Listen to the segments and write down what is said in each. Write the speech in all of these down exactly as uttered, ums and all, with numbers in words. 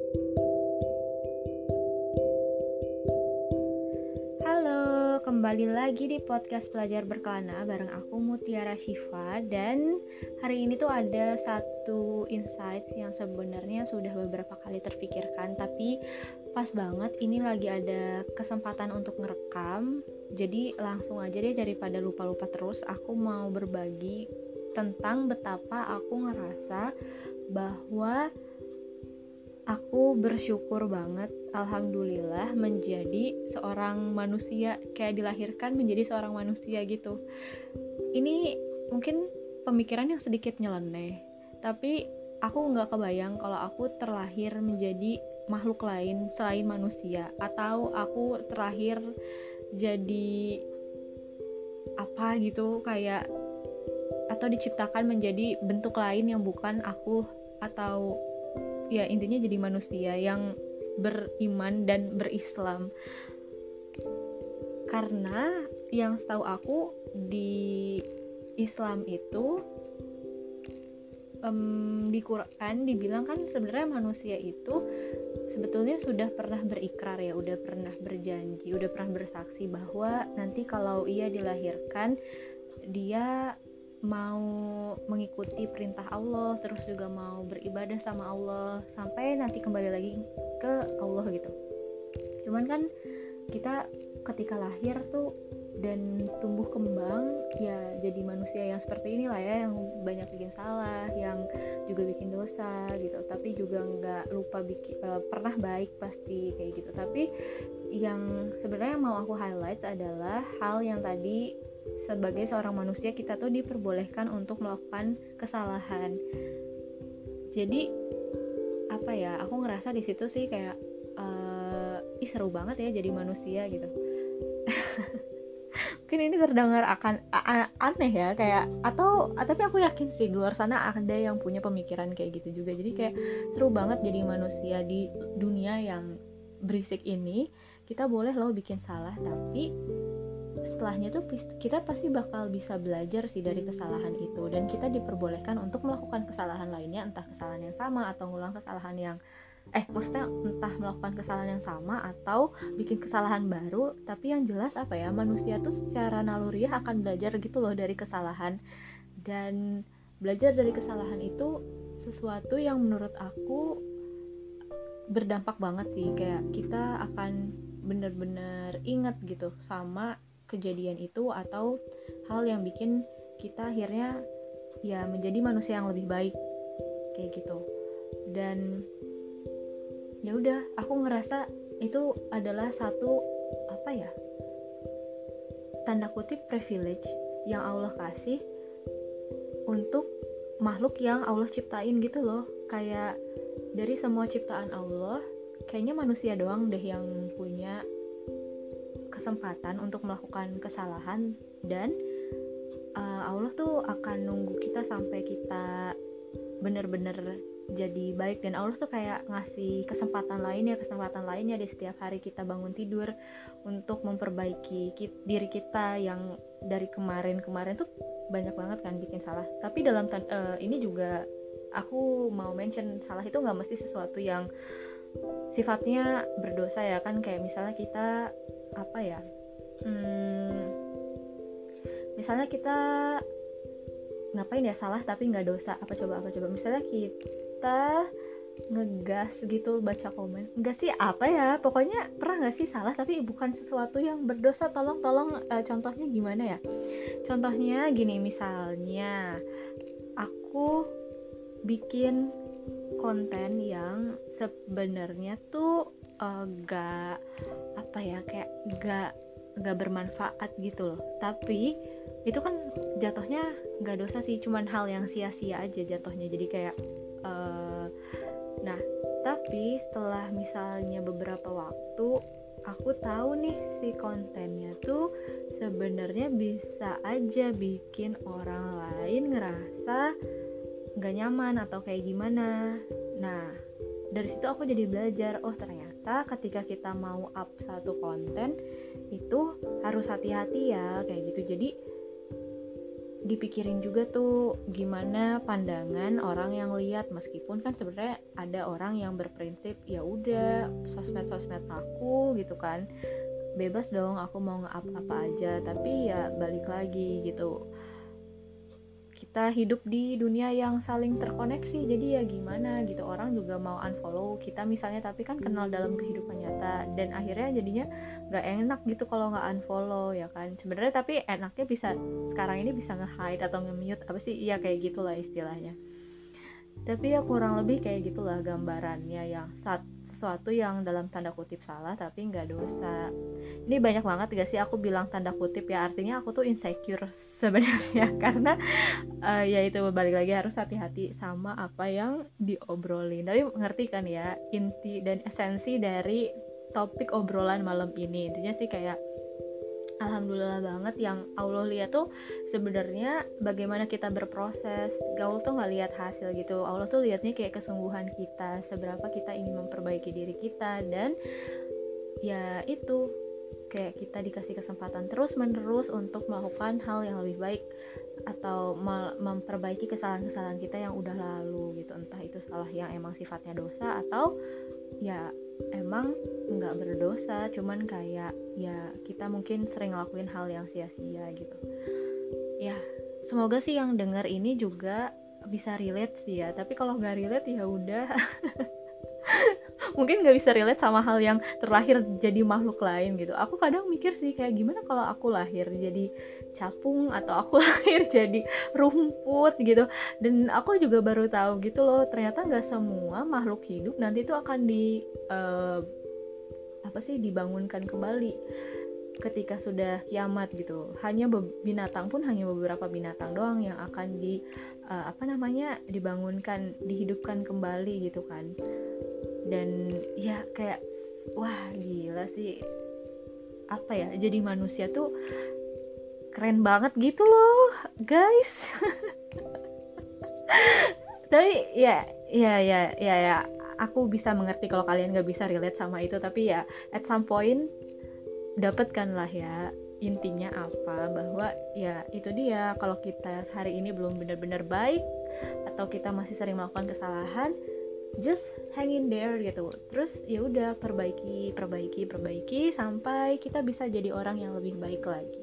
Halo, kembali lagi di podcast Pelajar Berkelana bareng aku Mutiara Syifa. Dan hari ini tuh ada satu insight yang sebenarnya sudah beberapa kali terpikirkan, tapi pas banget ini lagi ada kesempatan untuk ngerekam. Jadi langsung aja deh, daripada lupa-lupa terus, aku mau berbagi tentang betapa aku ngerasa bahwa aku bersyukur banget, alhamdulillah, menjadi seorang manusia, kayak dilahirkan menjadi seorang manusia gitu. Ini mungkin pemikiran yang sedikit nyeleneh, tapi aku gak kebayang kalau aku terlahir menjadi makhluk lain selain manusia, atau aku terlahir jadi apa gitu, kayak atau diciptakan menjadi bentuk lain yang bukan aku, atau ya intinya jadi manusia yang beriman dan berislam. Karena yang setahu aku di Islam itu um, di Quran dibilang kan sebenarnya manusia itu sebetulnya sudah pernah berikrar ya, udah pernah berjanji, udah pernah bersaksi bahwa nanti kalau ia dilahirkan dia mau mengikuti perintah Allah, terus juga mau beribadah sama Allah sampai nanti kembali lagi ke Allah gitu. Cuman kan kita ketika lahir tuh dan tumbuh kembang ya jadi manusia yang seperti inilah ya, yang banyak bikin salah, yang juga bikin dosa gitu, tapi juga nggak lupa bikin, uh, pernah baik pasti kayak gitu. Tapi yang sebenarnya mau aku highlight adalah hal yang tadi, sebagai seorang manusia kita tuh diperbolehkan untuk melakukan kesalahan. Jadi apa ya, aku ngerasa di situ sih kayak uh, ih seru banget ya jadi manusia gitu. Mungkin ini terdengar akan a- aneh ya, kayak atau tapi aku yakin sih di luar sana ada yang punya pemikiran kayak gitu juga. Jadi kayak seru banget jadi manusia di dunia yang berisik ini. Kita boleh loh bikin salah, tapi setelahnya tuh kita pasti bakal bisa belajar sih dari kesalahan itu, dan kita diperbolehkan untuk melakukan kesalahan lainnya, entah kesalahan yang sama atau ngulang kesalahan yang eh maksudnya entah melakukan kesalahan yang sama atau bikin kesalahan baru. Tapi yang jelas apa ya, manusia tuh secara naluriah akan belajar gitu loh dari kesalahan, dan belajar dari kesalahan itu sesuatu yang menurut aku berdampak banget sih. Kayak kita akan bener-bener ingat gitu sama kejadian itu atau hal yang bikin kita akhirnya ya menjadi manusia yang lebih baik kayak gitu. Dan ya udah, aku ngerasa itu adalah satu apa ya, tanda kutip privilege yang Allah kasih untuk makhluk yang Allah ciptain gitu loh. Kayak dari semua ciptaan Allah, kayaknya manusia doang deh yang punya kesempatan untuk melakukan kesalahan, dan uh, Allah tuh akan nunggu kita sampai kita bener-bener jadi baik. Dan Allah tuh kayak ngasih kesempatan lainnya, kesempatan lainnya di setiap hari kita bangun tidur untuk memperbaiki ki- diri kita yang dari kemarin-kemarin tuh banyak banget kan bikin salah. Tapi dalam tan- uh, ini juga aku mau mention, salah itu gak mesti sesuatu yang sifatnya berdosa ya kan. Kayak misalnya kita apa ya, hmm, misalnya kita ngapain ya salah tapi nggak dosa, apa coba apa coba misalnya kita ngegas gitu, baca komen nggak sih apa ya, pokoknya pernah nggak sih salah tapi bukan sesuatu yang berdosa. Tolong tolong uh, contohnya gimana ya? Contohnya gini, misalnya aku bikin konten yang sebenarnya tuh uh, gak apa ya, kayak gak gak bermanfaat gitu loh, tapi itu kan jatuhnya gak dosa sih, cuman hal yang sia-sia aja jatuhnya. Jadi kayak uh, nah tapi setelah misalnya beberapa waktu aku tahu nih si kontennya tuh sebenarnya bisa aja bikin orang lain ngerasa gak nyaman atau kayak gimana. Nah dari situ aku jadi belajar, oh ternyata ketika kita mau up satu konten itu harus hati-hati ya kayak gitu. Jadi dipikirin juga tuh gimana pandangan orang yang lihat, meskipun kan sebenarnya ada orang yang berprinsip ya udah sosmed-sosmed aku gitu kan, bebas dong aku mau nge-up apa aja, tapi ya balik lagi gitu, kita hidup di dunia yang saling terkoneksi, jadi ya gimana gitu, orang juga mau unfollow kita misalnya tapi kan kenal dalam kehidupan nyata, dan akhirnya jadinya nggak enak gitu kalau nggak unfollow ya kan sebenarnya, tapi enaknya bisa sekarang ini bisa nge-hide atau nge-mute apa sih, ya kayak gitulah istilahnya. Tapi ya kurang lebih kayak gitulah gambarannya, yang saat sesuatu yang dalam tanda kutip salah tapi nggak dosa. Ini banyak banget gak sih aku bilang tanda kutip ya, artinya aku tuh insecure sebenarnya karena uh, ya itu balik lagi harus hati-hati sama apa yang diobrolin. Tapi ngerti kan ya inti dan esensi dari topik obrolan malam ini. Intinya sih kayak alhamdulillah banget yang Allah lihat tuh sebenarnya bagaimana kita berproses. Gaul tuh nggak lihat hasil gitu, Allah tuh lihatnya kayak kesungguhan kita, seberapa kita ingin memperbaiki diri kita, dan ya itu kayak kita dikasih kesempatan terus menerus untuk melakukan hal yang lebih baik atau memperbaiki kesalahan-kesalahan kita yang udah lalu gitu, entah itu salah yang emang sifatnya dosa atau ya emang nggak berdosa, cuman kayak ya kita mungkin sering ngelakuin hal yang sia-sia gitu. Ya semoga sih yang denger ini juga bisa relate sih ya, tapi kalau nggak relate ya udah mungkin nggak bisa relate sama hal yang terlahir jadi makhluk lain gitu. Aku kadang mikir sih kayak gimana kalau aku lahir jadi capung atau aku lahir jadi rumput gitu, dan aku juga baru tahu gitu loh ternyata nggak semua makhluk hidup nanti itu akan di uh, apa sih dibangunkan kembali ketika sudah kiamat gitu. Hanya be- binatang pun hanya beberapa binatang doang yang akan di uh, apa namanya dibangunkan, dihidupkan kembali gitu kan. Dan ya kayak wah gila sih, apa ya, jadi manusia tuh keren banget gitu loh guys. Tapi ya ya ya ya ya aku bisa mengerti kalau kalian gak bisa relate sama itu, tapi ya at some point dapatkanlah ya intinya apa, bahwa ya itu dia, kalau kita hari ini belum benar-benar baik atau kita masih sering melakukan kesalahan, just hang in there gitu. Terus ya udah perbaiki, perbaiki, perbaiki sampai kita bisa jadi orang yang lebih baik lagi.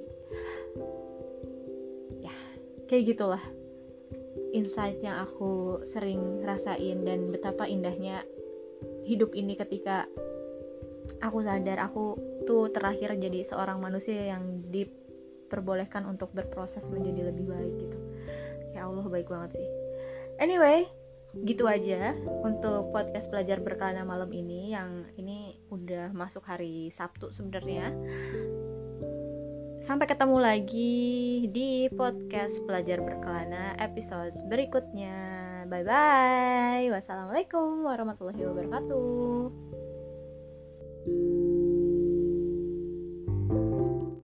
Ya, kayak gitulah insight yang aku sering rasain, dan betapa indahnya hidup ini ketika aku sadar aku tuh terakhir jadi seorang manusia yang diperbolehkan untuk berproses menjadi lebih baik gitu. Ya Allah baik banget sih. Anyway, gitu aja untuk podcast Pelajar Berkelana malam ini, yang ini udah masuk hari Sabtu sebenarnya. Sampai ketemu lagi di podcast Pelajar Berkelana episode berikutnya. Bye bye. Wassalamualaikum warahmatullahi wabarakatuh.